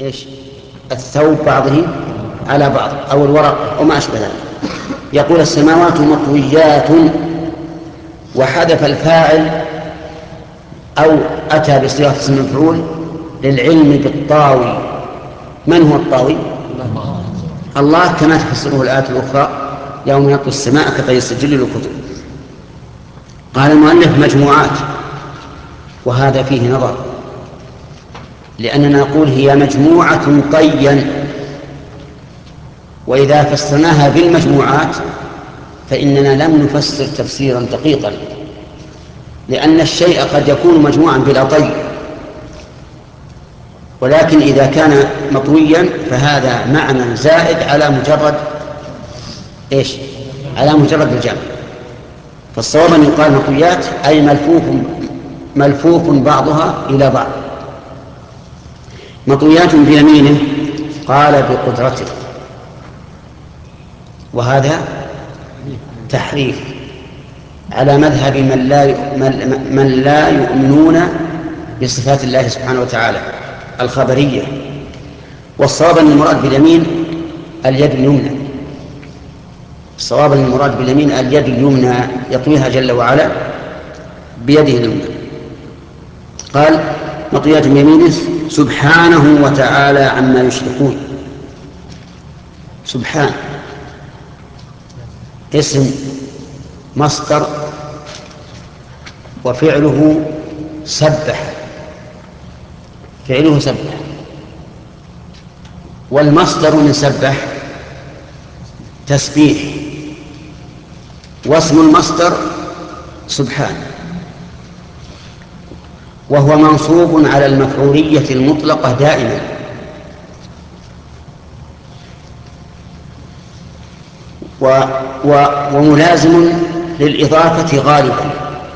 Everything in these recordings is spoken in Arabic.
إيش الثوب بعضه على بعض أو الورق أو ما أشبه ذلك. يقول السماوات مطويات، وحذف الفاعل أو أتى بصيغة اسم المفعول للعلم بالطاوي. من هو الطاوي؟ الله، كما تفسره الآية الأخرى يوم يطوي السماء كطي السجل للكتب. قال المؤلف مجموعات، وهذا فيه نظر، لأننا نقول هي مجموعة طيا، وإذا فسرناها بالمجموعات فإننا لم نفسر تفسيرا دقيقا، لأن الشيء قد يكون مجموعا بلا طي، ولكن إذا كان مطويا فهذا معنى زائد على مجرد إيش؟ على مجرد الجمع. فالصواب أن يقال مطويات أي ملفوف بعضها إلى بعض. مطويات بيمينه قال بقدرته، وهذا تحريف على مذهب من لا يؤمنون بصفات الله سبحانه وتعالى الخبرية. والصواب أن المراد باليمين اليد اليمنى، الصواب أن المراد باليمين اليد اليمنى يطويها جل وعلا بيده اليمنى. قال مطويات بيمينه سبحانه وتعالى عما يشركون. سبحان اسم مصدر وفعله سبح، فعله سبح، والمصدر من سبح تسبيح، واسم المصدر سبحان، وهو منصوب على المفعولية المطلقة دائما، وملازم للإضافة غالبا،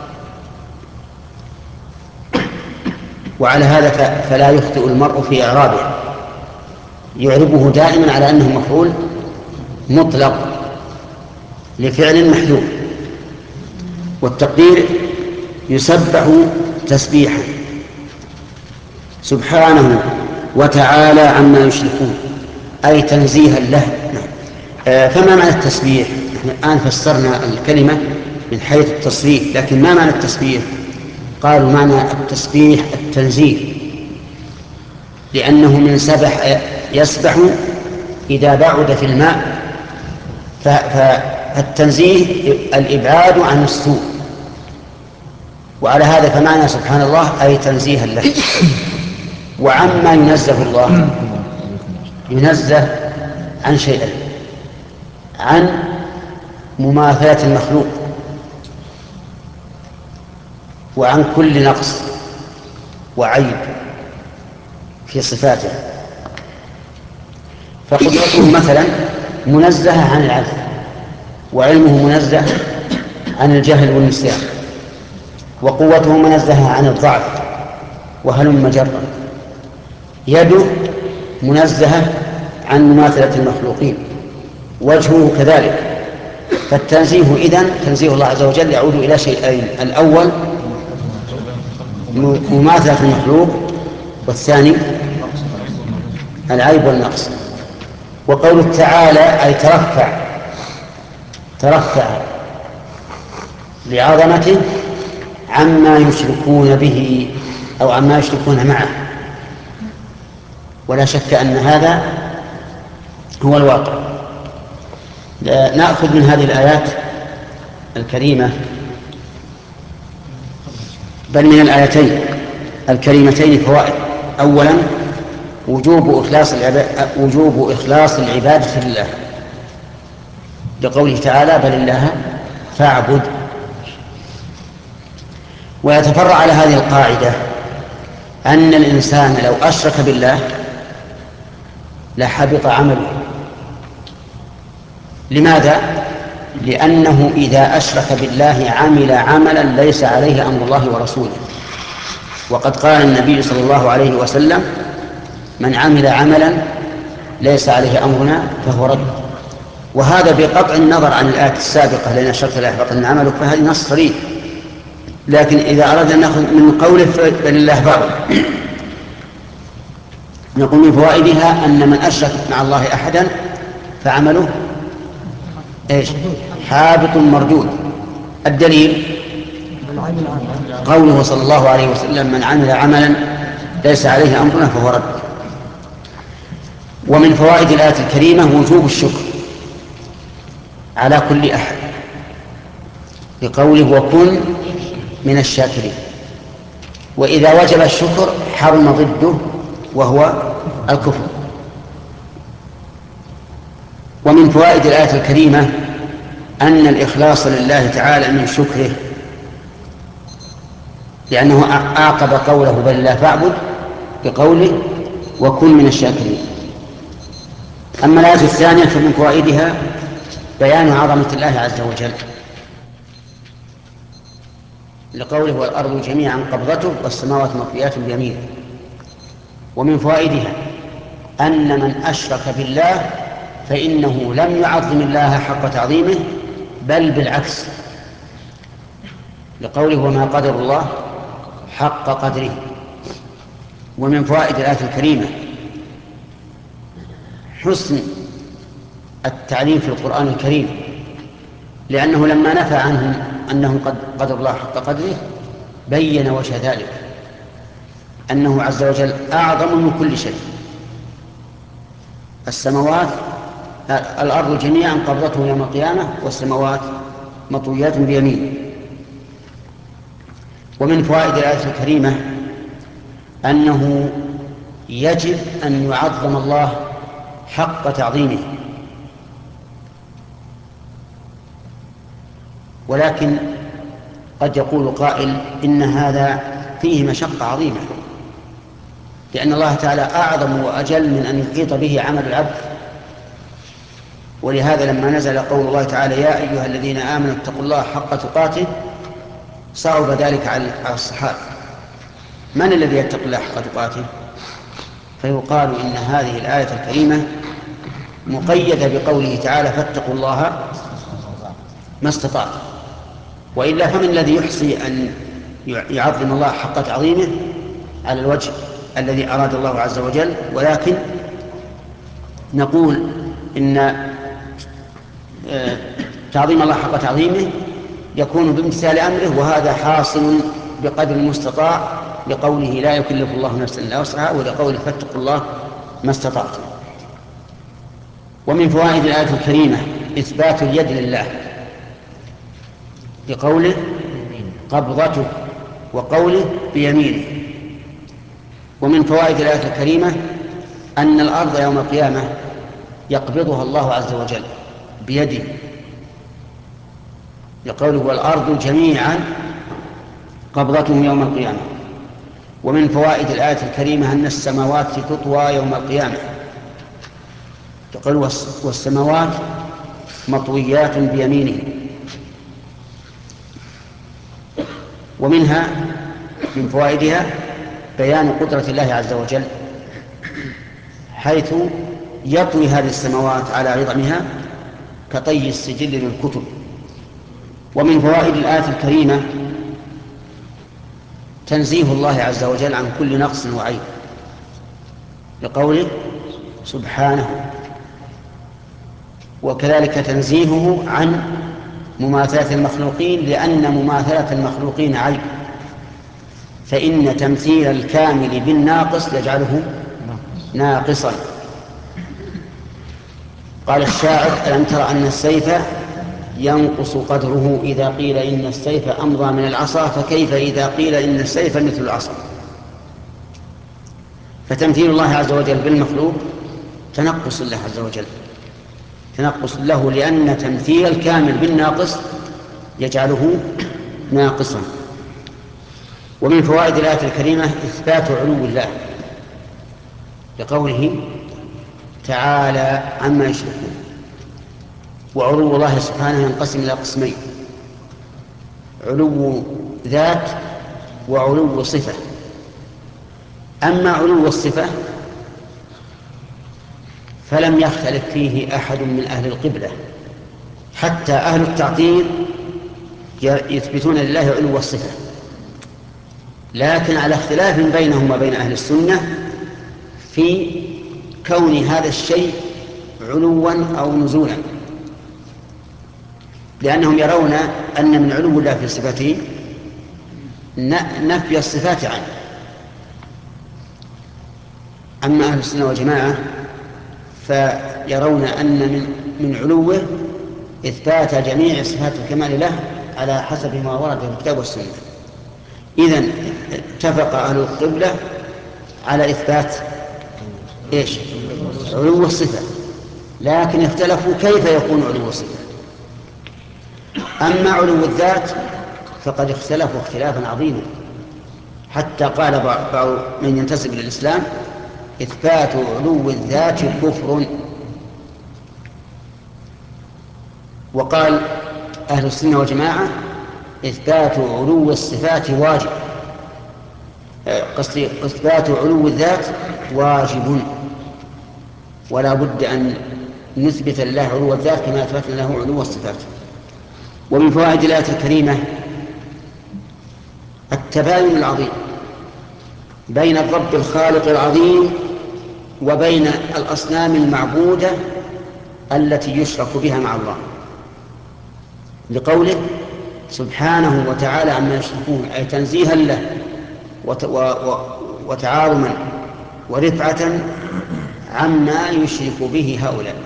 وعلى هذا فلا يخطئ المرء في إعرابه، يعربه دائما على أنه مفعول مطلق لفعل محذوف. والتقدير يسبح تسبيحا سبحانه وتعالى عما يشركون، أي تنزيها له. فما معنى التسبيح؟ نحن الآن فسرنا الكلمة من حيث التصريف، لكن ما معنى التسبيح؟ قالوا معنى التسبيح التنزيه، لأنه من سبح يسبح إذا بعد في الماء، فالتنزيه الإبعاد عن السوء، وعلى هذا فمعنى سبحان الله أي تنزيها له. وعما ينزه الله، ينزه عن شيئين: عن مماثلة المخلوق، وعن كل نقص وعيب في صفاته. فقدرته مثلا منزهة عن العجز، وعلمه منزه عن الجهل والنسيان، وقوته منزهة عن الضعف وهلم جرا. يده منزهة عن مماثلة المخلوقين، وجهه كذلك. فالتنزيه إذن تنزيه الله عز وجل يعود إلى شيئين: الأول مماثلة المخلوق، والثاني العيب والنقص. وقوله تعالى أي ترفع لعظمته عما يشركون به أو عما يشركون معه، ولا شك أن هذا هو الواقع. نأخذ من هذه الآيات الكريمة، بل من الآيتين الكريمتين فوائد. أولا وجوب إخلاص العبادة لله، لقوله تعالى بل الله فاعبد. ويتفرع على هذه القاعدة أن الإنسان لو أشرك بالله لحبط عمله. لماذا؟ لأنه إذا أشرك بالله عمل عملا ليس عليه أمر الله ورسوله، وقد قال النبي صلى الله عليه وسلم من عمل عملا ليس عليه أمرنا فهو رد. وهذا بقطع النظر عن الآية السابقة لأن أشركت لا يحبطن عملك، فهذه نص صريح. لكن إذا أردنا أن نأخذ من قوله فلله فاعبد، نقول من فوائدها أن من أشرك مع الله أحدا فعمله إيش؟ حابط مردود. الدليل قوله صلى الله عليه وسلم: من عمل عملا ليس عليه أمرنا فهو رد. ومن فوائد الآية الكريمة وجوب الشكر على كل أحد، بقوله: وكن من الشاكرين. وإذا وجب الشكر حرم ضده وهو الكفر. ومن فوائد الآية الكريمة أن الإخلاص لله تعالى من شكره، لأنه أعقب قوله: بل الله فاعبد، بقوله: وكن من الشاكرين. أما الآية الثانية فمن فوائدها بيان عظمة الله عز وجل، لقوله: والأرض جميعا قبضته والسماوات مطويات بيمينه. ومن فوائدها أن من أشرك بالله فإنه لم يعظم الله حق تعظيمه، بل بالعكس، لقوله: وما قدر الله حق قدره. ومن فوائد الآية الكريمة حسن التعليم في القرآن الكريم، لأنه لما نفى عنهم أنهم قدر الله حق قدره بين وجه ذلك، أنه عز وجل أعظم من كل شيء. السماوات الأرض جميعا قبضته يوم القيامة والسماوات مطويات بيمينه. ومن فوائد الآية الكريمة أنه يجب أن يعظم الله حق تعظيمه، ولكن قد يقول قائل: إن هذا فيه مشقة عظيمة، لأن الله تعالى أعظم وأجل من أن يحيط به عمل العبد. ولهذا لما نزل قول الله تعالى: يا أيها الذين آمنوا اتقوا الله حق تقاته، صعب ذلك على الصحابة. من الذي يتقي الله حق تقاته؟ فيقال إن هذه الآية الكريمة مقيدة بقوله تعالى: فاتقوا الله ما استطعتم. وإلا فمن الذي يحصي أن يعظم الله حق تعظيمه على الوجه الذي أراد الله عز وجل؟ ولكن نقول إن تعظيم الله حق تعظيمه يكون بامتثال أمره، وهذا حاصل بقدر المستطاع، لقوله: لا يكلف الله نفسا إلا وسعها، ولقوله: فاتقوا الله ما استطعتم. ومن فوائد الآية الكريمة إثبات اليد لله، بقوله: قبضته، وقوله: بيمينه. ومن فوائد الآية الكريمة أن الأرض يوم القيامة يقبضها الله عز وجل بيده، لقوله: والأرض جميعا قبضته يوم القيامة. ومن فوائد الآية الكريمة أن السماوات تطوى يوم القيامة، يقول: والسماوات مطويات بيمينه. ومنها من فوائدها بيان قدرة الله عز وجل، حيث يطوي هذه السماوات على عظمها كطي السجل للكتب. ومن فوائد الآية الكريمة تنزيه الله عز وجل عن كل نقص وعيب، لقوله: سبحانه. وكذلك تنزيهه عن مماثلة المخلوقين، لأن مماثلة المخلوقين عيب، فإن تمثيل الكامل بالناقص يجعله ناقصا. قال الشاعر: ألم تر أن السيف ينقص قدره إذا قيل إن السيف أمضى من العصا، فكيف إذا قيل إن السيف مثل العصا. فتمثيل الله عز وجل بالمخلوق تنقص الله عز وجل، تنقص له، لأن تمثيل الكامل بالناقص يجعله ناقصا. ومن فوائد الآية الكريمة إثبات علو الله، لقوله تعالى عما يشركون. وعلو الله سبحانه ينقسم إلى قسمين: علو ذات وعلو صفة. أما علو الصفة فلم يختلف فيه أحد من أهل القبلة، حتى أهل التعطيل يثبتون لله علو الصفة، لكن على اختلاف بينهم وبين أهل السنة في كون هذا الشيء علوا أو نزولا، لأنهم يرون أن من علو الله في صفاته نفي الصفات عنه. أما أهل السنة والجماعة فيرون أن من علوه إثبات جميع صفات الكمال له على حسب ما ورد في الكتاب والسنة. إذن اتفق أهل القبلة على إثبات إيش؟ علو الصفة، لكن اختلفوا كيف يكون علو الصفة. أما علو الذات فقد اختلفوا اختلافا عظيما، حتى قال بعض من ينتسب للإسلام إثبات علو الذات كفر. وقال أهل السنة والجماعة إثبات علو الصفات واجب، قصدي إثبات علو الذات واجب، ولا بد أن نثبت لله علو الذات كما أثبتنا له علو الصفات. ومن فوائد الآية الكريمة التباين العظيم بين الرب الخالق العظيم وبين الأصنام المعبودة التي يشرك بها مع الله، لقوله سبحانه وتعالى عما يشركون، أي تنزيها له وتعاظما ورفعة عما يشرك به هؤلاء.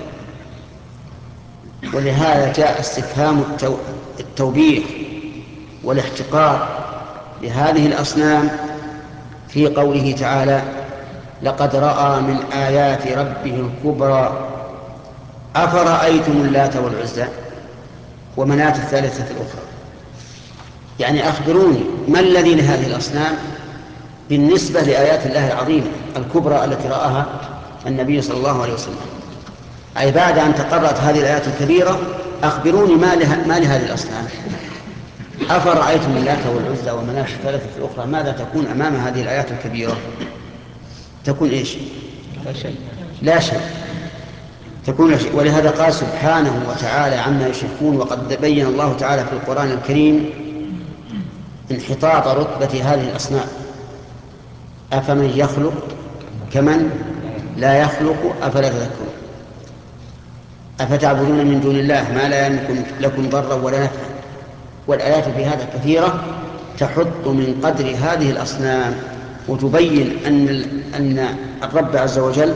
ولهذا جاء استفهام التوبيخ والاحتقار لهذه الأصنام في قوله تعالى لقد رأى من آيات ربه الكبرى أفرأيتم اللات والعزى ومناة الثالثة الأخرى. يعني أخبروني ما الذي لهذه الأصنام بالنسبة لآيات الله العظيمة الكبرى التي رآها النبي صلى الله عليه وسلم، أي بعد أن تقرأت هذه الآيات الكبيرة أخبروني ما لهذه الأصنام. أفرأيتم اللات والعزى ومناة الثالثة الأخرى، ماذا تكون أمام هذه الآيات الكبيرة؟ تكون إيش؟ لا شيء، تكون لا شيء. ولهذا قال سبحانه وتعالى عما يشركون. وقد بين الله تعالى في القرآن الكريم انحطاط رتبة هذه الأصنام: أفمن يخلق كمن لا يخلق أفلا تذكرون، أفتعبدون من دون الله ما لا يملك لكم ضرا ولا نفعا. والآيات في هذا كثيرة تحط من قدر هذه الأصنام وتبين أن الرب عز وجل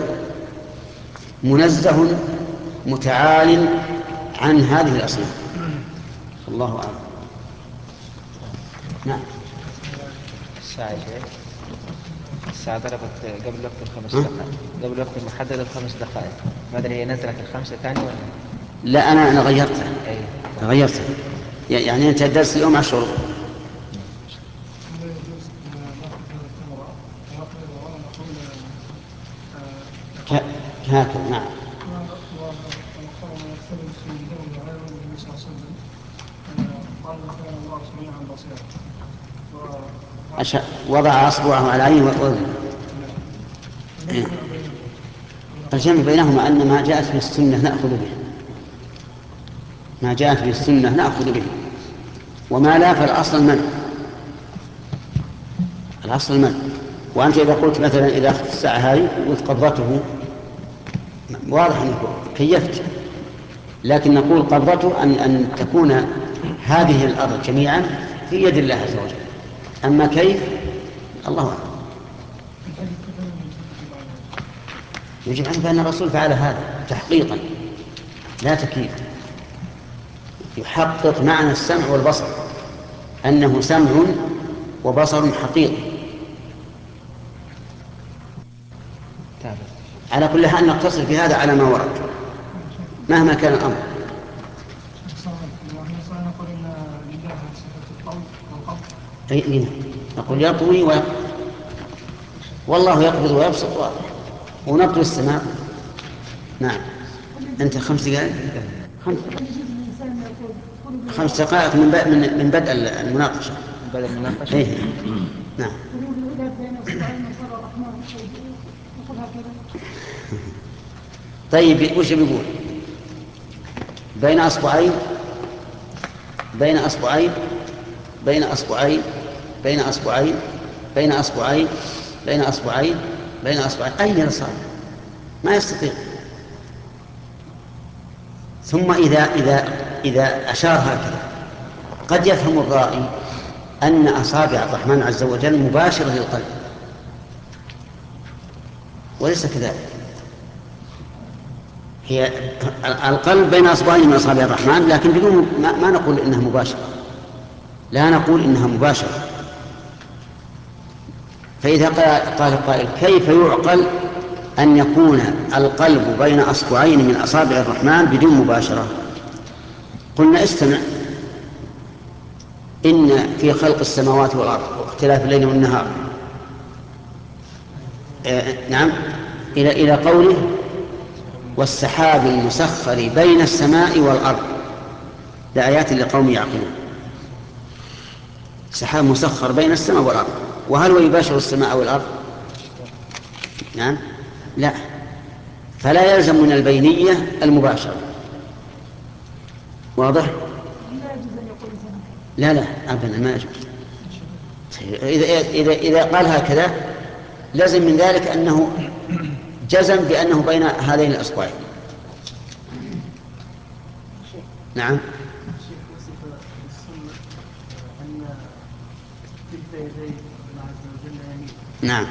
منزه متعال عن هذه الأصنام. الله أعلم. نعم. الساعة ضربت قبل وقت ال5 دقائق، قبل وقت محدد ال5 دقائق، ما أدري هي نزلت ال5 ثاني ولا؟ لا أنا غيرتها. أيه. غيرتها، يعني أنت الدرس اليوم 10. هكذا. نعم. وضع أصبعه على عينه وأذنه. الجمع بينهما أن ما جاءت في السنة نأخذ به، ما جاءت في السنة نأخذ به، وما لا فالأصل المنع. الأصل المنع. وأنت إذا قلت مثلا إذا أخذت الساعة هذه قلت قبضته، واضح أنك كيفت، لكن نقول قبضته أن تكون هذه الأرض جميعا في يد الله عز وجل. أما كيف الله أعلم. يجب أن بأن الرسول فعل هذا تحقيقا لا تكييف، يحقق معنى السمع والبصر أنه سمع وبصر حقيقي. على كل حال نقتصر في هذا على ما ورد مهما كان الأمر. نقول يطوي والله يقبض ويبسط ونقض السماء. نعم. أنت 5 دقائق 5 دقائق من بدء المناقشة. بدء المناقشة. إيه؟ نعم. طيب وش بيقول؟ بين أصبعين بين أصبعين بين أصبعين بين أصبعين بين أصبعين بين أصبعين بين أصبعين أي أصابع ما يستطيع. ثم إذا أشار هكذا قد يفهم الرائي أن أصابع الرحمن عز وجل مباشرة للقلب، وليس كذلك. هي القلب بين أصبعين من أصابع الرحمن، لكن بدون ما نقول إنها مباشرة، لا نقول إنها مباشرة. فإذا قال القائل كيف يعقل أن يكون القلب بين أصبعين من أصابع الرحمن بدون مباشرة؟ قلنا استمع، إن في خلق السماوات والأرض واختلاف الليل والنهار نعم إلى قوله والسحاب المسخر بين السماء والأرض لآيات لقوم يعقلون. سحاب مسخر بين السماء والأرض، وهل هو يباشر السماء والأرض؟ نعم لا، فلا يلزم من البينية المباشرة. واضح؟ لا أبدا ما يجوز. إذا قال هكذا لازم من ذلك أنه جزم بأنه بين هذين الأصبعين. نعم. نعم.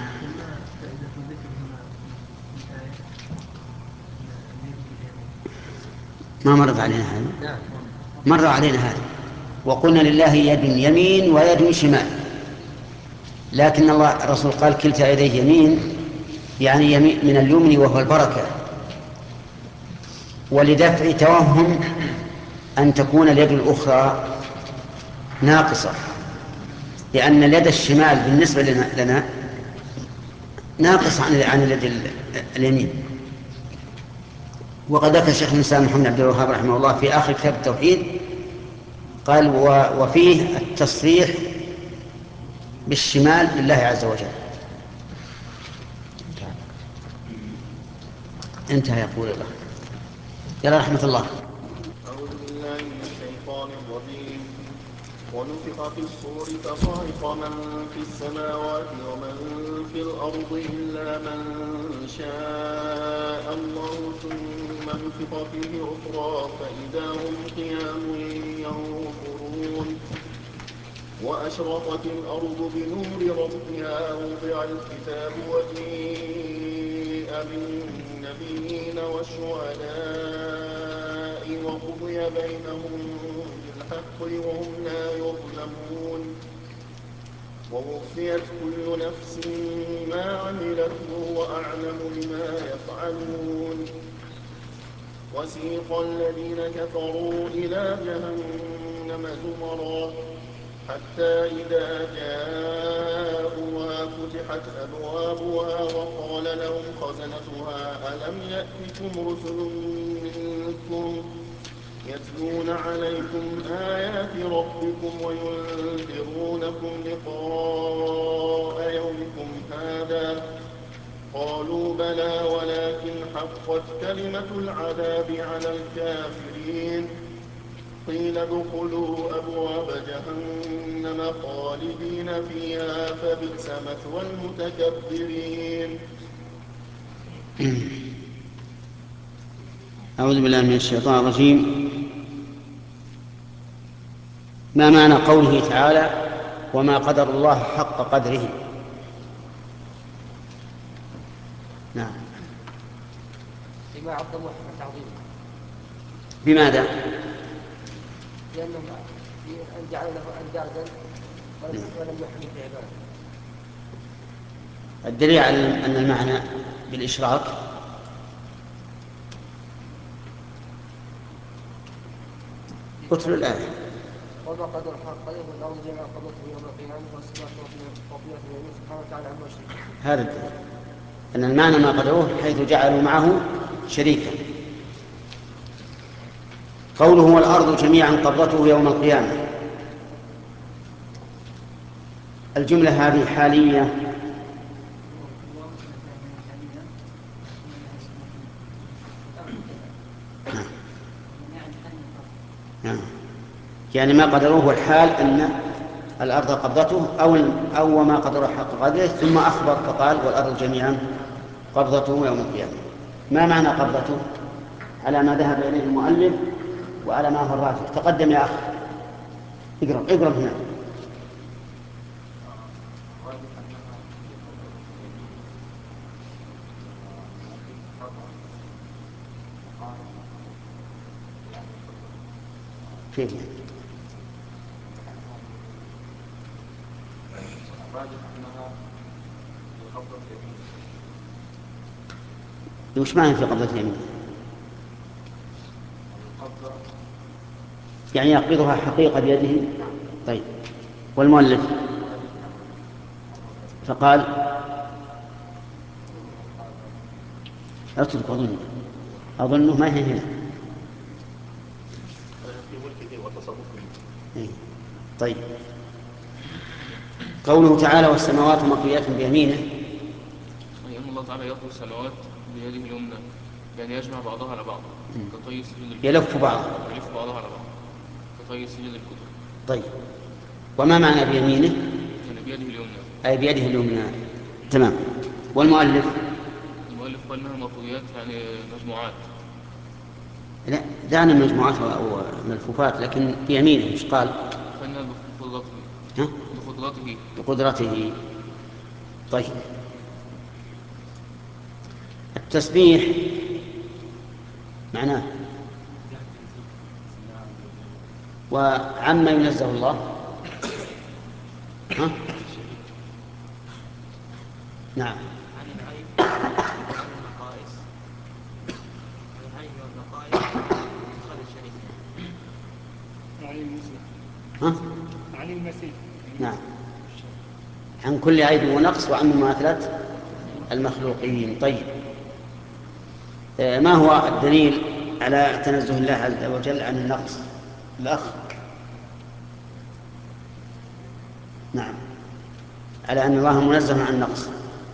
ما مرت علينا هذا؟ مر علينا هذا وقلنا لله يد يمين ويد شمال، لكن الله الرسول قال كلتا يديه يمين، يعني يمين من اليمن وهو البركة، ولدفع توهم أن تكون اليد الأخرى ناقصة، لأن اليد الشمال بالنسبة لنا ناقص عن اليد اليمين. وقد ذكر شيخ الإسلام محمد عبد الوهاب رحمه الله في آخر كتاب التوحيد قال وفيه التصريح بالشمال لله عز وجل. انتهى. يقول الله يا رحمة الله. أعوذ بالله من الشيطان الرجيم. ونفخ في الصور فصعق من في السماوات ومن في الأرض إلا من شاء الله ثم نفخ فيه أخرى فإذا هم قيام ينظرون. وأشرقت الأرض بنور ربها ووضع الكتاب وجيء بالنبيين والشهداء وقضي بينهم بالحق وهم لا يظلمون. ووفيت كل نفس ما عملت وهو أعلم بما يفعلون. وسيق الذين كفروا إلى جهنم زمرا حتى إذا جاءوها فتحت أبوابها وقال لهم خزنتها ألم يأتكم رسل منكم يتلون عليكم آيات ربكم وينذرونكم لقاء يومكم هذا قالوا بلى ولكن حقت كلمة العذاب على الكافرين. قيل ادخلوا أبواب جهنم خالدين فيها فبئس مثوى المتكبرين. أعوذ بالله من الشيطان الرجيم. ما معنى قوله تعالى وما قدر الله حق قدره؟ نعم. بما عظموا حق تعظيمه. بماذا؟ لأنهم أن جعلوا له أندادا ولم يحمل بعباده. الدليل على أن المعنى بالإشراك اتل الآية. وما قدر حق قدره والأرض جميعا قبضته يوم القيامة والسماء فوقية بيمينه سبحانه وتعالى عما يشركون. هذا الدليل أن المعنى ما قدروه حيث جعلوا معه شريكا. قوله والأرض جميعا قبضته يوم القيامة، الجملة هذه حالية يعني ما قدروه الحال أن الأرض قبضته أو ما قدره حق قدره، ثم أخبر فقال والأرض جميعا قبضته يوم القيامة. ما معنى قبضته؟ على ما ذهب إليه المؤلف وعلى ما هو الراجح. تقدم يا أخ، اقرأ هنا. كيف يعني؟ وش معنى في قبضة اليمين؟ يعني يقبضها حقيقة بيده. طيب، والمؤلف فقال اترك أظنه ما هي هنا. طيب، قوله تعالى والسماوات مطويات بيمينه، أن الله تعالى يطوي السماوات بيده اليمنى، يعني يجمع بعضها على بعض كطي سجود الكتب. يلف بعضها على بعض كطي سجود الكتب. طيب، وما معنى بيمينه؟ يعني بيده اليمنى، أي بيده اليمنى. تمام. والمؤلف قال انها مطويات يعني مجموعات. لا، دعنا مجموعات أو ملفوفات، لكن بيمينه ايش قال؟ فإنها بقدرته. طيب، التسبيح معناه وعما ينزه الله. ها؟ نعم. عن العيب وعن النقائص، عن العيب والنقائص أخذ الشريف. ها؟ عن المسيح. نعم، عن كل عيب ونقص وعن مماثلات المخلوقين. طيب، ما هو الدليل على تنزه الله عز وجل عن النقص؟ الأخ. نعم، على أن الله منزه عن النقص.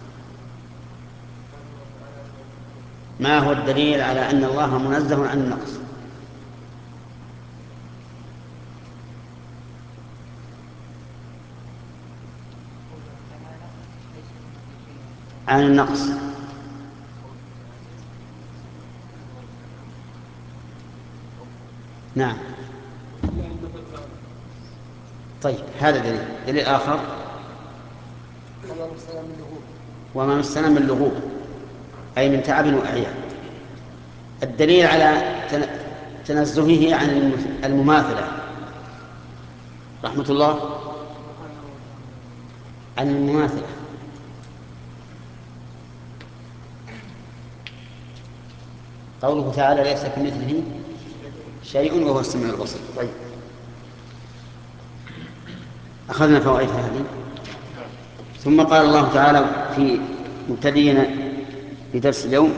ما هو الدليل على أن الله منزه عن النقص؟ عن النقص. نعم. طيب، هذا دليل آخر. وما مسنا من لغوب، أي من تعب وإعياء. الدليل على تنزهه عن المماثلة رحمة الله، عن المماثلة. قوله تعالى ليس كمثله شيء وهو السميع البصير. طيب، أخذنا فوائد هذه. ثم قال الله تعالى في مبتدئنا في درس اليوم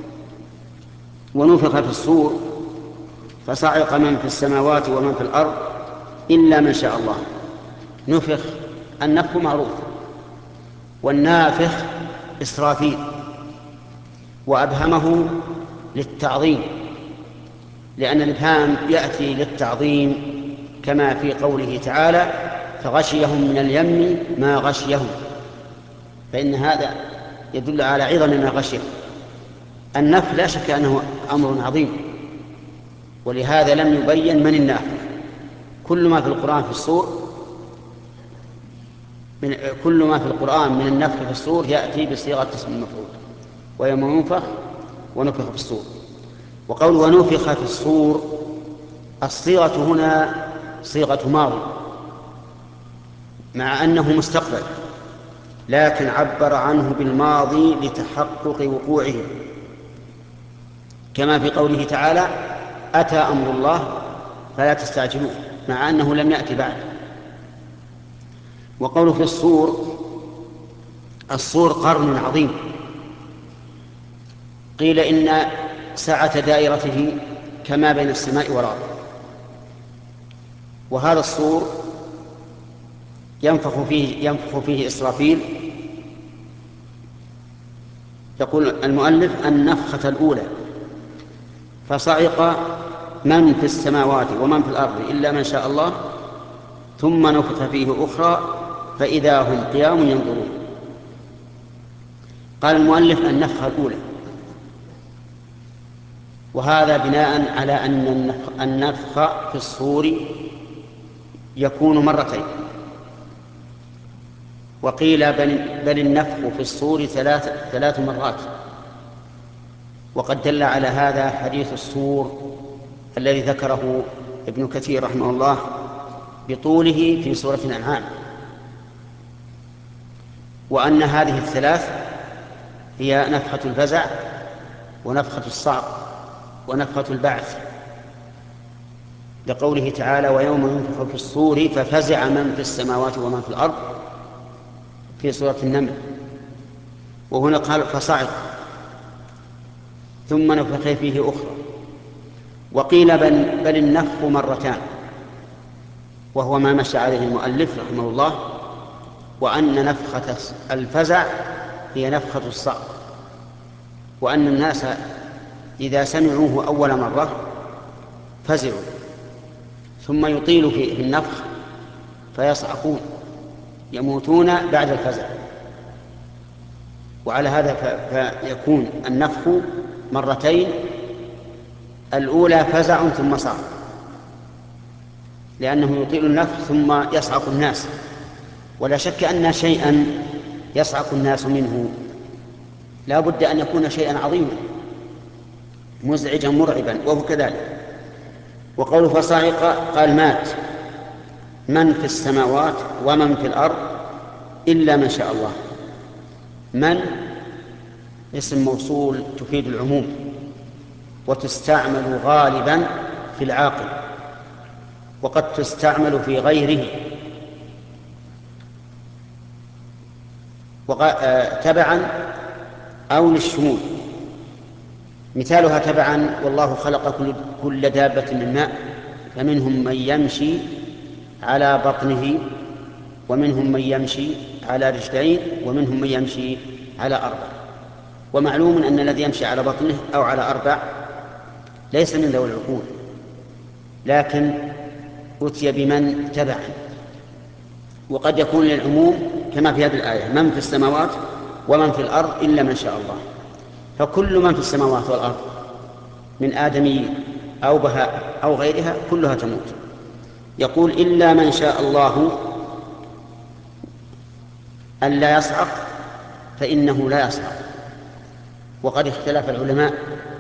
ونفخ في الصور فصعق من في السماوات ومن في الأرض إلا من شاء الله. نفخ، النفخ معروف، والنافخ إسرافيل، وأبهمه للتعظيم، لأن الإبهام يأتي للتعظيم كما في قوله تعالى فغشيهم من اليم ما غشيهم، فإن هذا يدل على عظم ما غشيهم. النفخ لا شك أنه أمر عظيم، ولهذا لم يبين من النافخ. كل ما في القرآن من النفخ في الصور يأتي بصيغة اسم المفعول، ويوم ينفخ ونفخ في الصور. وقول ونفخ في الصور، الصيغة هنا صيغة ماضي مع أنه مستقبل، لكن عبر عنه بالماضي لتحقق وقوعه، كما في قوله تعالى أتى أمر الله فلا تستعجلوه، مع أنه لم يأتي بعد. وقوله في الصور قرن عظيم، قيل إن سعة دائرته كما بين السماء والأرض. وهذا الصور ينفخ فيه إسرافيل. يقول المؤلف النفخة الأولى فصعق من في السماوات ومن في الأرض إلا من شاء الله، ثم نفخ فيه أخرى فإذا هم قيام ينظرون. قال المؤلف النفخة الأولى، وهذا بناء على أن النفخ في الصور يكون مرتين، وقيل بل النفخ في الصور 3 مرات. وقد دل على هذا حديث الصور الذي ذكره ابن كثير رحمه الله بطوله في سورة الأنعام، وأن هذه ال3 هي نفخة الفزع ونفخة الصعق ونفخة البعث، لقوله تعالى ويوم ينفخ في الصور ففزع من في السماوات ومن في الأرض في سورة النمل. وهنا قال فصعق ثم نفخ فيه أخرى. وقيل بل النفخ مرتان، وهو ما مشى عليه المؤلف رحمه الله، وأن نفخة الفزع هي نفخة الصعق، وأن الناس إذا سمعوه أول مرة فزعوا، ثم يطيل في النفخ فيصعقون يموتون بعد الفزع. وعلى هذا فيكون النفخ مرتين، الأولى فزع ثم صعق، لأنه يطيل النفخ ثم يصعق الناس، ولا شك أن شيئا يصعق الناس منه لا بد أن يكون شيئا عظيما مزعجا مرعبا، وهو كذلك. وقوله فصعق قال مات من في السماوات ومن في الأرض إلا من شاء الله. من اسم موصول تفيد العموم، وتستعمل غالبا في العاقل، وقد تستعمل في غيره تبعا أو للشمول. مثالها تبعا والله خلق كل دابة من ماء فمنهم من يمشي على بطنه ومنهم من يمشي على رجلين ومنهم من يمشي على 4. ومعلوم أن الذي يمشي على بطنه أو على 4 ليس من ذوي العقول، لكن أتي بمن تبعا. وقد يكون للعموم كما في هذه الآية من في السماوات ومن في الأرض إلا من شاء الله، فكل من في السماوات والأرض من آدمي أو بهاء أو غيرها كلها تموت. يقول إلا من شاء الله أن لا يصعق فإنه لا يصعق. وقد اختلف العلماء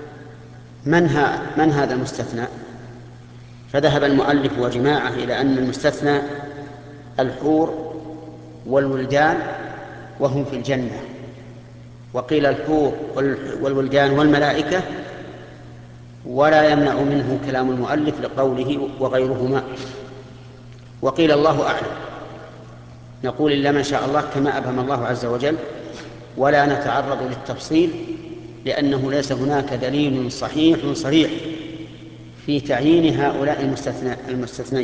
من هذا المستثنى، فذهب المؤلف وجماعة إلى أن المستثنى الحور والولدان وهم في الجنة، وقيل الحور والولدان والملائكة، ولا يمنع منه كلام المؤلف لقوله وغيرهما. وقيل الله أعلم، نقول إلا من شاء الله كما أبهم الله عز وجل، ولا نتعرض للتفصيل لأنه ليس هناك دليل صحيح صريح في تعيين هؤلاء المستثنين.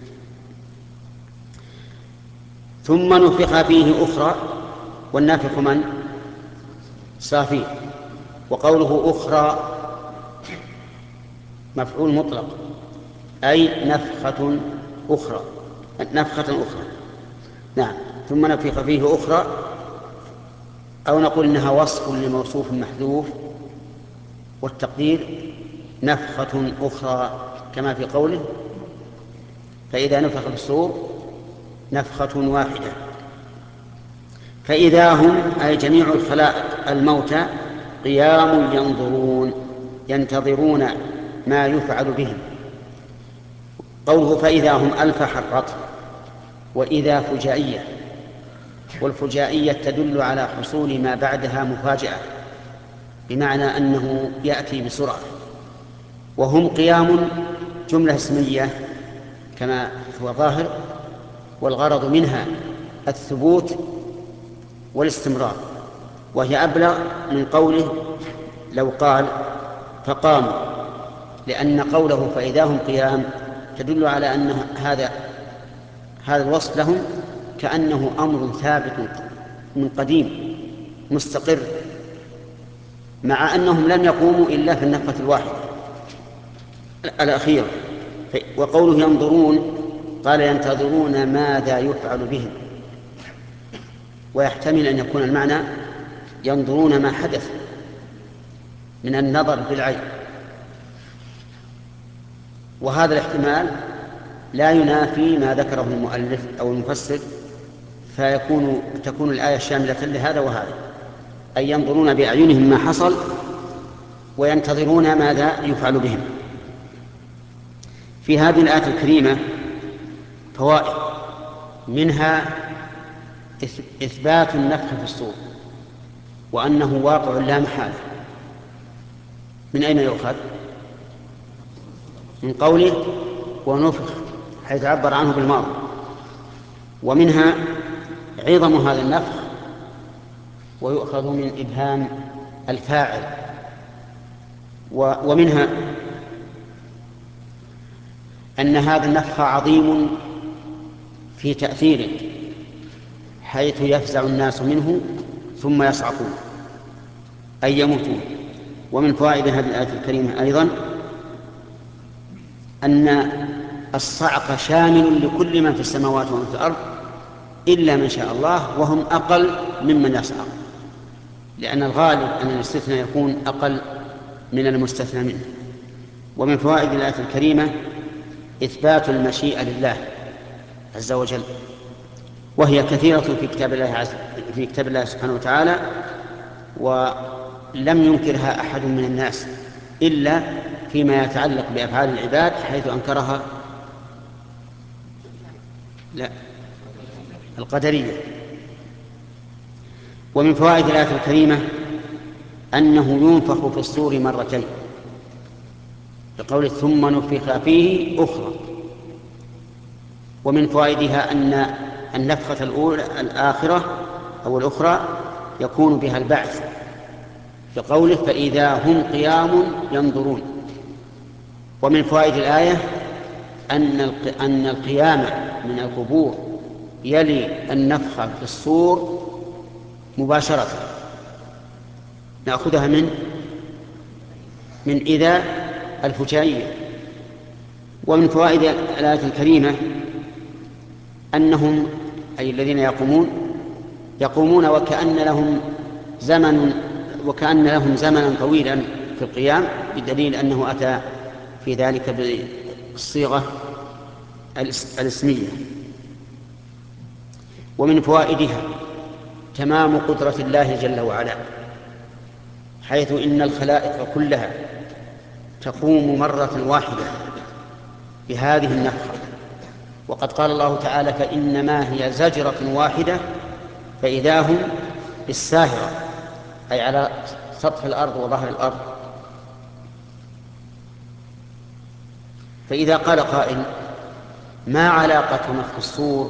ثم نفخ فيه أخرى، والنافخ من؟ صافي. وقوله أخرى مفعول مطلق، أي نفخة أخرى، نفخة أخرى. نعم. ثم نفخ فيه أخرى، أو نقول إنها وصف لموصوف محذوف، والتقدير نفخة أخرى كما في قوله فإذا نفخ في الصور نفخة واحدة فإذا هم أي جميع الخلائق الموتى قيام ينتظرون ما يفعل بهم. قوله فإذا هم ألف حرط، وإذا فجائية، والفجائية تدل على حصول ما بعدها مفاجأة، بمعنى أنه يأتي بسرعة. وهم قيام جملة اسمية كما هو ظاهر، والغرض منها الثبوت والاستمرار، وهي أبلغ من قوله لو قال فقاموا، لأن قوله فإذا هم قيام تدل على أن هذا الوصف لهم كأنه أمر ثابت من قديم مستقر، مع أنهم لم يقوموا إلا في النفخة الواحدة الأخيرة. وقوله ينظرون قال ينتظرون ماذا يفعل بهم، ويحتمل أن يكون المعنى ينظرون ما حدث من النظر بالعين، وهذا الاحتمال لا ينافي ما ذكره المؤلف أو المفسر، تكون الآية شاملة لهذا وهذا، أي ينظرون بأعينهم ما حصل وينتظرون ماذا يفعل بهم. في هذه الآية الكريمة فوائد، منها إثبات النفخ في الصور وأنه واقع لا محالة. من أين يؤخذ؟ من قوله ونفخ، حيث عبر عنه بالماضي. ومنها عظم هذا النفخ، ويؤخذ من إبهام الفاعل. ومنها أن هذا النفخ عظيم في تأثيره، حيث يفزع الناس منه ثم يصعقون أي يموتون. ومن فوائد هذه الآية الكريمة أيضا أن الصعق شامل لكل من في السماوات ومن في الأرض إلا من شاء الله، وهم أقل ممن يصعق، لأن الغالب أن الاستثناء يكون أقل من المستثنى منه. ومن فوائد الآية الكريمة إثبات المشيئة لله عز وجل، وهي كثيرة في كتاب الله سبحانه وتعالى، ولم ينكرها أحد من الناس إلا فيما يتعلق بأفعال العباد، حيث أنكرها القدرية. ومن فوائد الآية الكريمة أنه ينفخ في الصور مرتين، بقول ثم نفخ فيه أخرى. ومن فوائدها أن النفخة الآخرة أو الأخرى يكون بها البعث، بقوله فإذا هم قيام ينظرون. ومن فوائد الآية أن القيام من القبور يلي النفخ في الصور مباشرة، نأخذها من إذا الفجائية. ومن فوائد الآية الكريمة أنهم أي الذين يقومون وكأن لهم زمنا طويلا في القيام، بدليل أنه أتى في ذلك بالصيغة الاسمية. ومن فوائدها تمام قدرة الله جل وعلا، حيث إن الخلائق كلها تقوم مرة واحدة بهذه النفخة، وقد قال الله تعالى فإنما هي زجرة واحدة فإذا هم بالساهرة، أي على سطح الأرض وظهر الأرض. فإذا قال قائل ما علاقة نفخ الصور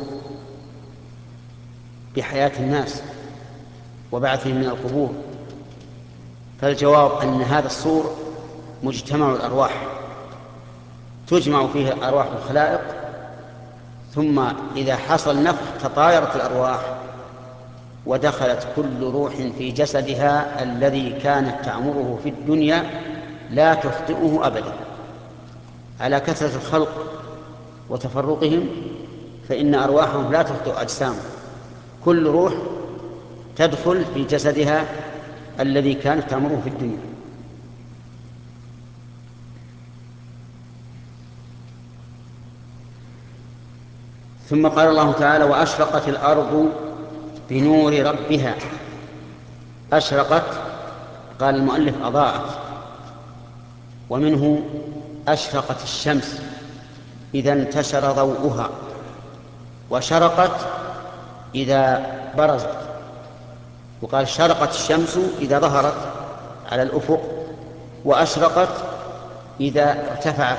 بحياة الناس وبعثهم من القبور؟ فالجواب أن هذا الصور مجتمع الأرواح، تجمع فيه أرواح الخلائق، ثم إذا حصل نفخ تطايرت الأرواح ودخلت كل روح في جسدها الذي كانت تعمره في الدنيا لا تخطئه أبدا. على كثرة الخلق وتفرقهم فإن أرواحهم لا تخطئ أجسامهم، كل روح تدخل في جسدها الذي كانت تعمره في الدنيا. ثم قال الله تعالى وأشرقت الأرض بنور ربها. أشرقت قال المؤلف أضاءت، ومنه أشرقت الشمس إذا انتشر ضوءها، وشرقت إذا برزت، وقال شرقت الشمس إذا ظهرت على الأفق، وأشرقت إذا ارتفعت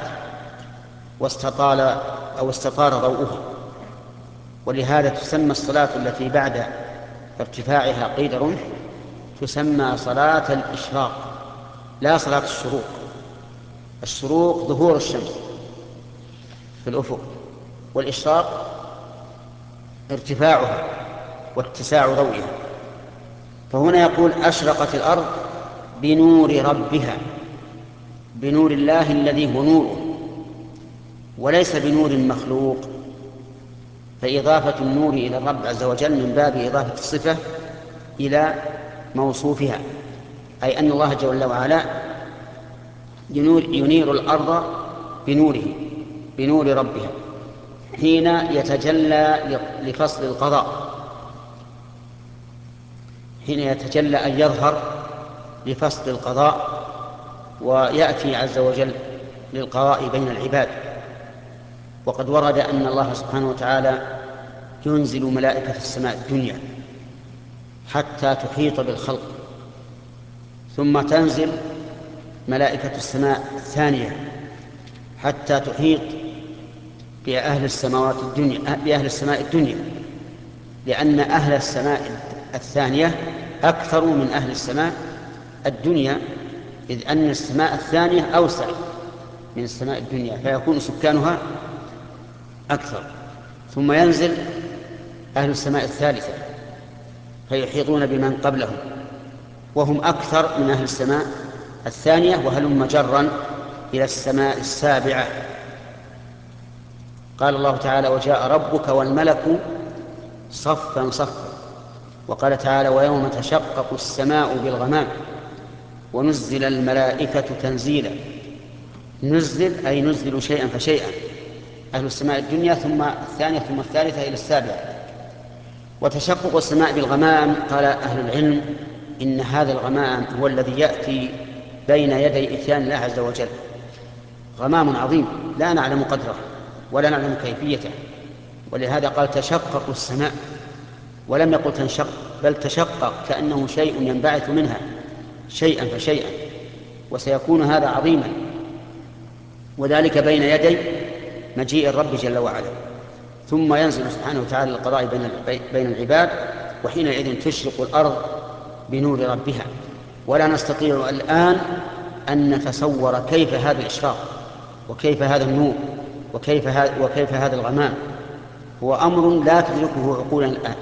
واستطار ضوءها. ولهذا تسمى الصلاة التي بعد ارتفاعها قيد رمح تسمى صلاة الإشراق لا صلاة الشروق. الشروق ظهور الشمس في الأفق، والإشراق ارتفاعها واتساع ضوئها. فهنا يقول أشرقت الأرض بنور ربها، بنور الله الذي هو نوره وليس بنور مخلوق، فإضافة النور إلى الرب عز وجل من باب إضافة الصفة إلى موصوفها، أي أن الله جل وعلا ينير الأرض بنور ربها حين يتجلى لفصل القضاء، حين يتجلى أن يظهر لفصل القضاء ويأتي عز وجل للقضاء بين العباد. وقد ورد أن الله سبحانه وتعالى ينزل ملائكة السماء الدنيا حتى تحيط بالخلق، ثم تنزل ملائكة السماء الثانية حتى تحيط بأهل السماء الدنيا، لأن أهل السماء الثانية أكثر من أهل السماء الدنيا، إذ أن السماء الثانية أوسع من السماء الدنيا فيكون سكانها أكثر. ثم ينزل أهل السماء الثالثة فيحيطون بمن قبلهم وهم أكثر من أهل السماء الثانية، وهلم جرا إلى السماء السابعة. قال الله تعالى: وجاء ربك والملك صفا صفا. وقال تعالى: ويوم تشقق السماء بالغمام ونزل الملائكة تنزيلا. نزل أي نزل شيئا فشيئا، أهل السماء الدنيا ثم الثانية ثم الثالثة إلى السابعة. وتشقق السماء بالغمام، قال أهل العلم إن هذا الغمام هو الذي يأتي بين يدي إتيان الله عز وجل، غمام عظيم لا نعلم قدره ولا نعلم كيفيته، ولهذا قال تشقق السماء ولم يقل تنشق، بل تشقق كأنه شيء ينبعث منها شيئا فشيئا، وسيكون هذا عظيما، وذلك بين يدي مجيء الرب جل وعلا. ثم ينزل سبحانه وتعالى للقضاء بين العباد، وحينئذ تشرق الأرض بنور ربها. ولا نستطيع الآن أن نتصور كيف هذا الإشراق وكيف هذا النور وكيف هذا الغمام، هو أمر لا تدركه عقولنا الآن.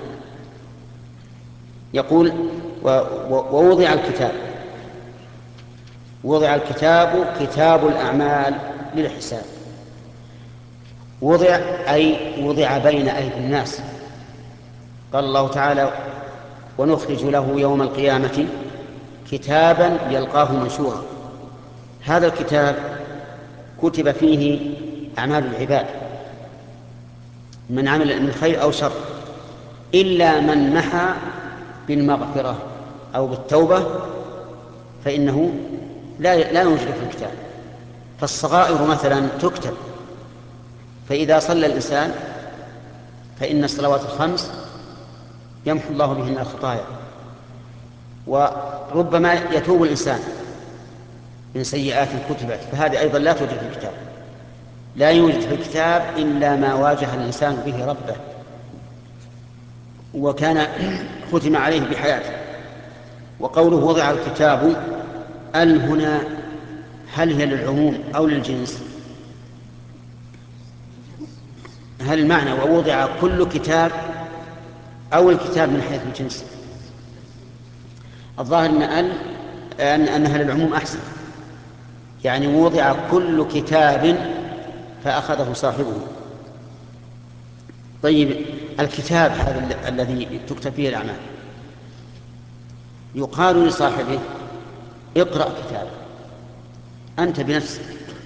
يقول: ووضع الكتاب كتاب الأعمال للحساب. وضع أي وضع بين أيدي الناس. قال الله تعالى: ونخرج له يوم القيامة كتابا يلقاه منشورا. هذا الكتاب كتب فيه أعمال العباد، من عمل من خير أو شر، إلا من محى بالمغفرة أو بالتوبة فإنه لا يوجد في الكتاب. فالصغائر مثلا تكتب، فإذا صلى الإنسان فإن الصلوات الخمس يمحو الله بهن الخطايا. وربما يتوب الإنسان من سيئات كتبت، فهذه أيضا لا توجد في الكتاب. لا يوجد في الكتاب إلا ما واجه الإنسان به ربه وكان ختم عليه بحياته. وقوله وضع الكتاب، هنا هل هي للعموم أو للجنس؟ هل المعنى ووضع كل كتاب أو الكتاب من حيث الجنس؟ الظاهر أنها للعموم أحسن، يعني وضع كل كتاب فأخذه صاحبه. طيب، الكتاب هذا الذي تكتب فيه الأعمال يقال لصاحبه: اقرأ كتابك أنت بنفسك،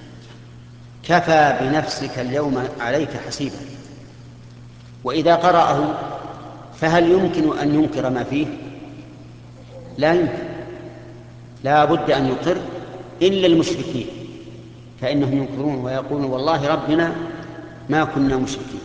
كفى بنفسك اليوم عليك حسيبا. وإذا قرأه فهل يمكن أن ينكر ما فيه؟ لا يمكن، لا بد أن يقر، إلا المشركين فإنهم ينكرون ويقولون والله ربنا ما كنا مشركين،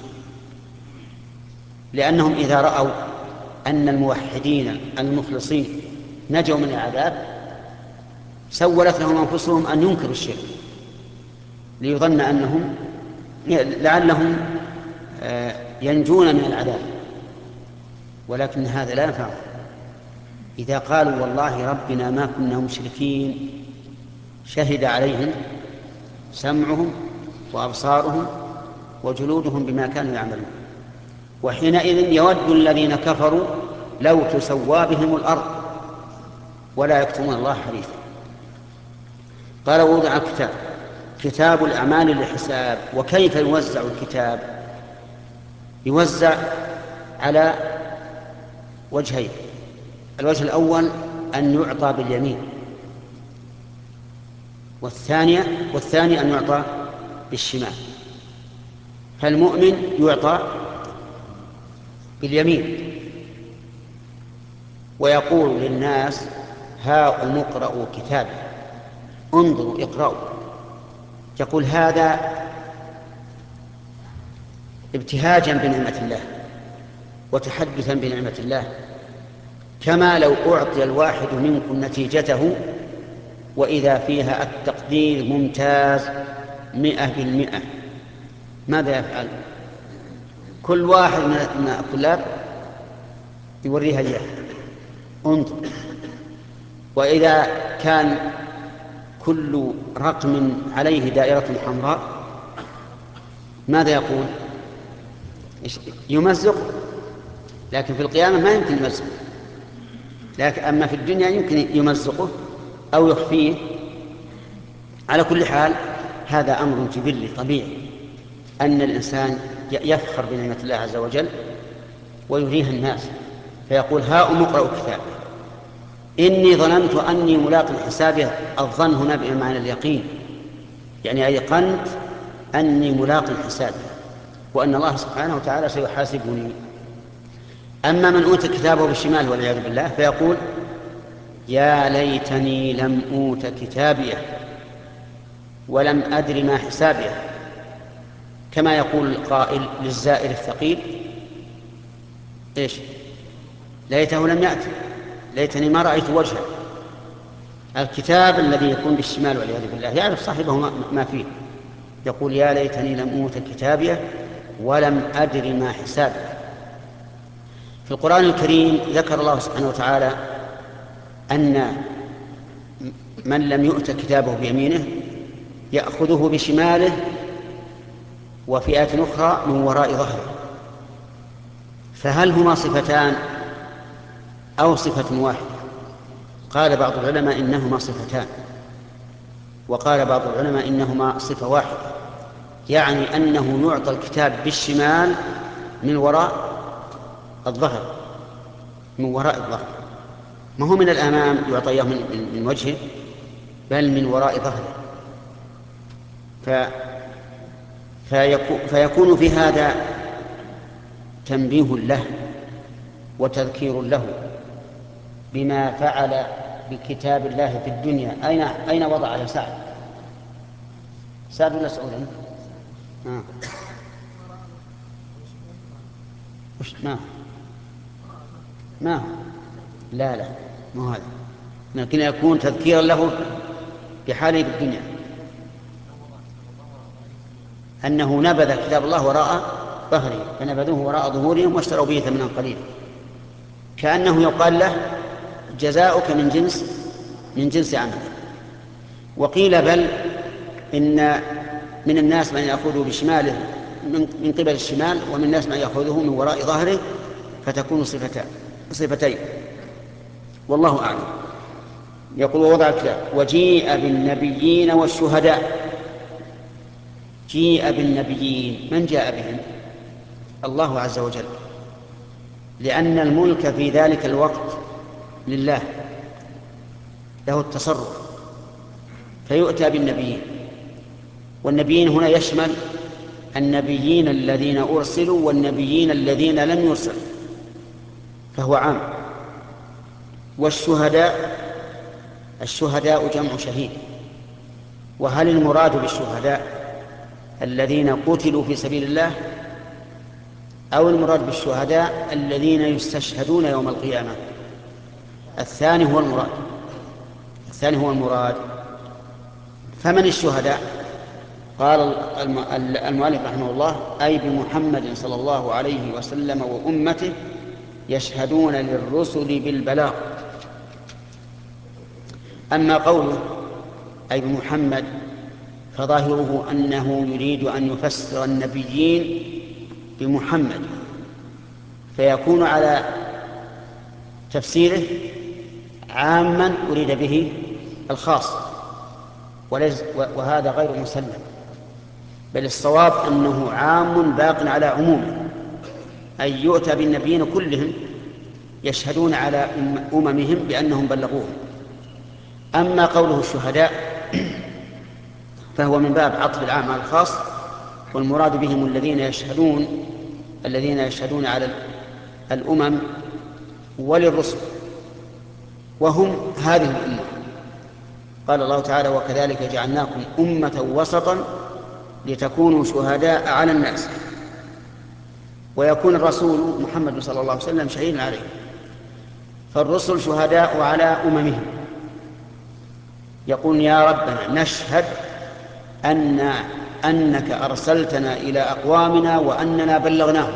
لأنهم إذا رأوا أن الموحدين المخلصين نجوا من العذاب سولت لهم أنفسهم أن ينكروا الشرك ليظن أنهم لعلهم ينجون من العذاب، ولكن هذا لا ينفع. إذا قالوا والله ربنا ما كنا مشركين شهد عليهم سمعهم وأبصارهم وجلودهم بما كانوا يعملون، وحينئذ يود الذين كفروا لو تسوى بهم الأرض ولا يكتمون الله حديثا. قال: ووضع الكتاب كتاب الأعمال للحساب. وكيف يوزع الكتاب؟ يوزع على وجهين. الوجه الأول أن يعطى باليمين، والثاني أن يعطى بالشمال. فالمؤمن يعطى باليمين ويقول للناس هاؤم اقرءوا كتابي، انظروا اقرأوا. يقول هذا ابتهاجا بنعمة الله وتحدثا بنعمة الله، كما لو أعطي الواحد منكم نتيجته وإذا فيها التقدير ممتاز 100%، ماذا يفعل؟ كل واحد من الطلاب يوريها إياه، انظر. وإذا كان كل رقم عليه دائرة حمراء ماذا يقول؟ يمزق، لكن في القيامة ما يمكن يمزقه، لكن أما في الدنيا يمكن يمزقه أو يخفيه. على كل حال هذا أمر جبلي طبيعي، أن الإنسان يفخر بنعمة الله عز وجل ويريها الناس، فيقول هاؤم اقرءوا كتابي إني ظننت أني ملاق حسابه. الظن هنا بمعنى اليقين، يعني أيقنت أني ملاق حسابه وأن الله سبحانه وتعالى سيحاسبني. أما من أوتي كتابه بالشمال والعياذ بالله فيقول يا ليتني لم أوت كتابيه ولم أدر ما حسابيه، كما يقول القائل للزائر الثقيل إيش؟ ليته لم يأتي، ليتني ما رأيت وجهه. الكتاب الذي يكون بالشمال والعياذ بالله يعرف صاحبه ما فيه، يقول يا ليتني لم أوت كتابيه ولم أدر ما حسابيه. في القرآن الكريم ذكر الله سبحانه وتعالى أن من لم يؤت كتابه بيمينه يأخذه بشماله، وفي آية أخرى من وراء ظهره. فهل هما صفتان أو صفة واحدة؟ قال بعض العلماء إنهما صفتان، وقال بعض العلماء إنهما صفة واحدة، يعني أنه يعطى الكتاب بالشمال من وراء الظهر، من وراء الظهر، ما هو من الأمام يعطيه من وجهه، بل من وراء ظهره. فيكون في هذا تنبيه له وتذكير له بما فعل بكتاب الله في الدنيا. أين وضع يا سعد؟ سعد ولا سعود؟ ما لا مو هذا، لكن يكون تذكيرا له بحاله في الدنيا، أنه نبذ كتاب الله وراء ظهره فنبذوه وراء ظهورهم واشتروا به ثمنا قليلا، كأنه يقال له جزاؤك من جنس عملك. وقيل بل إن من الناس من يأخذه بشماله من قبل الشمال، ومن الناس من يأخذه من وراء ظهره، فتكون صفتين، والله أعلم. يقول ووضع الكتاب وجيء بالنبيين والشهداء. جيء بالنبيين، من جاء بهم؟ الله عز وجل، لأن الملك في ذلك الوقت لله، له التصرف، فيؤتى بالنبيين. والنبيين هنا يشمل النبيين الذين أرسلوا والنبيين الذين لم يرسلوا، فهو عام. الشهداء جمع شهيد. وهل المراد بالشهداء الذين قتلوا في سبيل الله، أو المراد بالشهداء الذين يستشهدون يوم القيامة؟ الثاني هو المراد. فمن الشهداء؟ قال المؤلف رحمه الله أي بمحمد صلى الله عليه وسلم وأمته يشهدون للرسل بالبلاغ. أما قوله أي بمحمد فظاهره أنه يريد أن يفسر النبيين بمحمد، فيكون على تفسيره عاما أريد به الخاص، وهذا غير مسلم، بل الصواب أنه عام باق على عمومه، أي يؤتى بالنبيين كلهم يشهدون على أممهم بأنهم بلغوهم. أما قوله الشهداء فهو من باب عطف العام على الخاص، والمراد بهم الذين يشهدون على الأمم وللرسل، وهم هذه الأمة. قال الله تعالى: وكذلك جعلناكم أمة وسطا لتكونوا شهداء على الناس ويكون الرسول محمد صلى الله عليه وسلم شهيدا عليه. فالرسل شهداء على أممهم، يقول: يا ربنا نشهد أنك أرسلتنا إلى أقوامنا وأننا بلغناهم.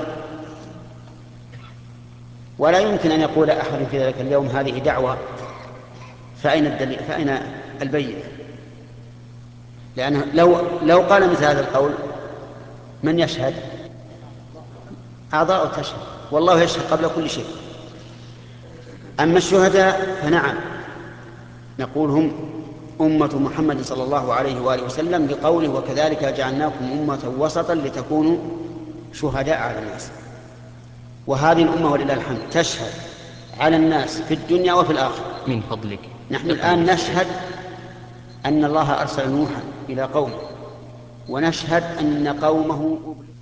ولا يمكن أن يقول أحد في ذلك اليوم هذه دعوة، فأين الدليل؟ فأين البينة؟ لأنه لو قال مثل هذا القول من يشهد؟ أعضاء تشهد، والله يشهد قبل كل شيء. أما الشهداء فنعم، نقول هم أمة محمد صلى الله عليه وآله وسلم بقوله: وكذلك جعلناكم أمة وسطا لتكونوا شهداء على الناس. وهذه الأمة ولله الحمد تشهد على الناس في الدنيا وفي الآخرة. من فضلك، نحن الآن نشهد أن الله أرسل نوحا إلى قومه، ونشهد أن قومه